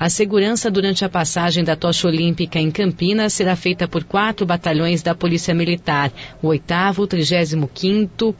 A segurança durante a passagem da tocha olímpica em Campinas será feita por 4 batalhões da Polícia Militar, o 8º, 35º,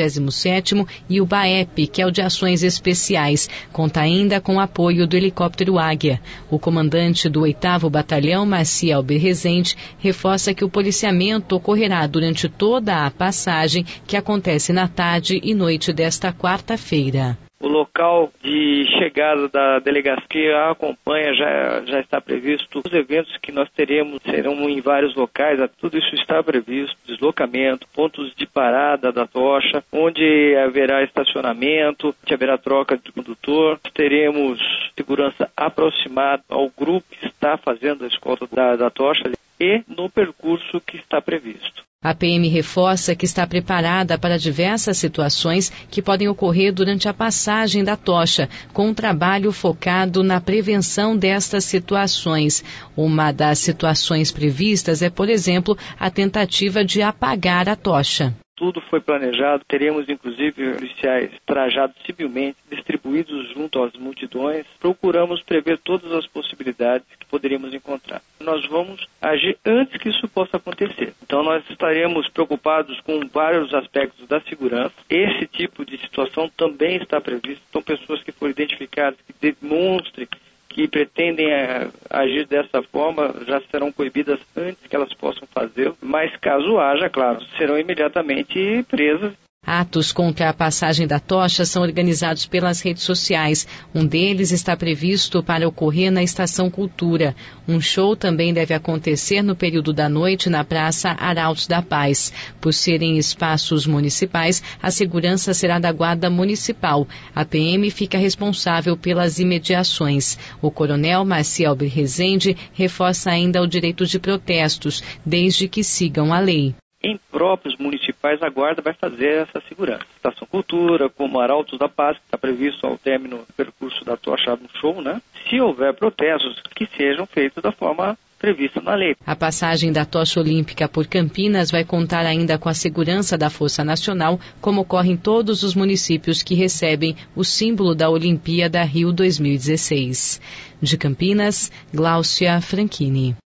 47º e o BAEP, que é o de Ações Especiais. Conta ainda com o apoio do helicóptero Águia. O comandante do 8º Batalhão, Maciel Berrezende, reforça que o policiamento ocorrerá durante toda a passagem, que acontece na tarde e noite desta quarta-feira. O local de chegada da delegacia que a acompanha já está previsto. Os eventos que nós teremos serão em vários locais, tudo isso está previsto, deslocamento, pontos de parada da tocha, onde haverá estacionamento, haverá troca de condutor, teremos segurança aproximada ao grupo que está fazendo a escolta da tocha e no percurso que está previsto. A PM reforça que está preparada para diversas situações que podem ocorrer durante a passagem da tocha, com um trabalho focado na prevenção destas situações. Uma das situações previstas é, por exemplo, a tentativa de apagar a tocha. Tudo foi planejado, teremos inclusive policiais trajados civilmente, distribuídos junto às multidões. Procuramos prever todas as possibilidades que poderíamos encontrar. Nós vamos agir antes que isso possa acontecer. Então nós estaremos preocupados com vários aspectos da segurança. Esse tipo de situação também está previsto. São pessoas que foram identificadas, que demonstrem que pretendem agir dessa forma, já serão coibidas antes que elas possam fazê-lo, mas caso haja, claro, serão imediatamente presas. Atos contra a passagem da tocha são organizados pelas redes sociais. Um deles está previsto para ocorrer na Estação Cultura. Um show também deve acontecer no período da noite na Praça Arautos da Paz. Por serem espaços municipais, a segurança será da Guarda Municipal. A PM fica responsável pelas imediações. O coronel Maciel Berrezende reforça ainda o direito de protestos, desde que sigam a lei. Em próprios municipais, a Guarda vai fazer essa segurança. Estação Cultura, como Arautos da Paz, que está previsto ao término do percurso da tocha no show, né? Se houver protestos, que sejam feitos da forma prevista na lei. A passagem da tocha olímpica por Campinas vai contar ainda com a segurança da Força Nacional, como ocorre em todos os municípios que recebem o símbolo da Olimpíada Rio 2016. De Campinas, Gláucia Franchini.